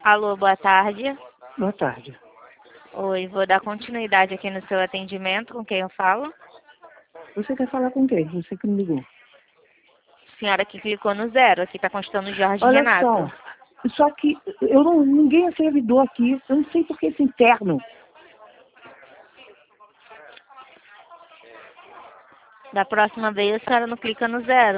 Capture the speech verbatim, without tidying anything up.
Alô, boa tarde. Boa tarde. Oi, vou dar continuidade aqui no seu atendimento. Com quem eu falo? Você quer falar com quem? Você que me ligou. Senhora que clicou no zero. Aqui tá constando Jorge Olha Renato. só. Só que eu não, ninguém é servidor aqui. Eu não sei por que esse interno. Da próxima vez a senhora não clica no zero.